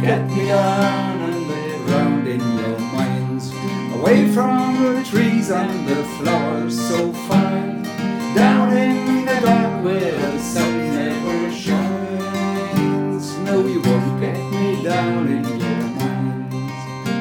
get me down underground in your minds, away from the trees and the flowers so fine, down in the dark where the sun never shines. No, you won't get me down in your minds.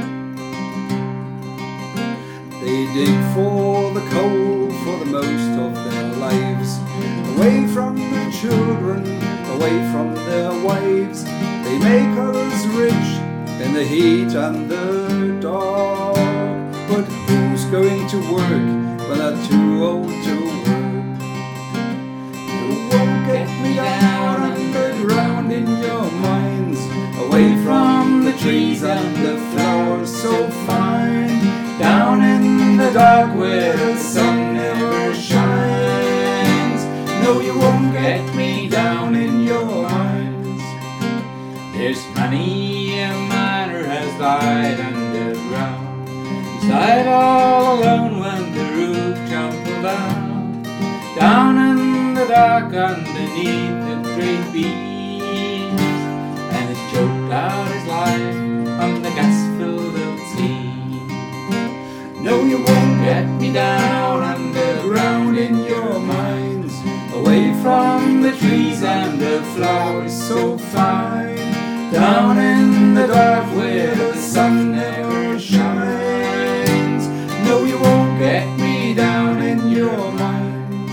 They dig for the coal for the most of their lives, away from the children, away from their wives. They make us rich in the heat and the dark, but who's going to work when they're too old to work? You won't get me down underground in your minds, away from the trees and the flowers so fine, down in the dark where the sun never shines. No, you won't get me down in your minds. There's many a miner has died underground. He's died all alone when the roof tumbled down, down in the dark underneath the great beams, and he's choked out his life on the gas-filled steam. No, you won't get me down underground in your minds, away from the trees and the flowers so fine, down in the dark where the sun never shines. No, you won't get me down in your minds.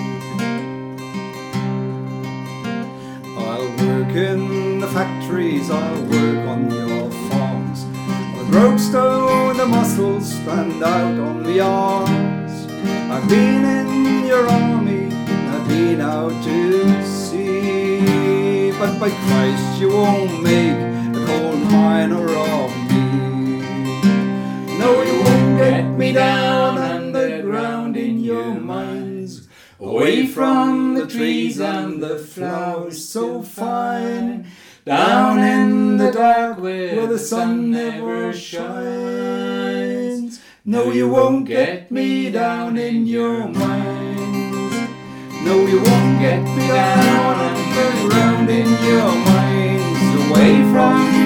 I'll work in the factories, I'll work on your farms, I'll grow stone the muscles stand out on the arms. I've been in your army, I've been out to sea, but by Christ you won't make a coal miner of me. No, you won't get me down underground in your minds, away from the trees and the flowers so fine, down in the dark where the sun never shines. No, you won't get me down in your minds. No, you won't get me down underground in your minds, away from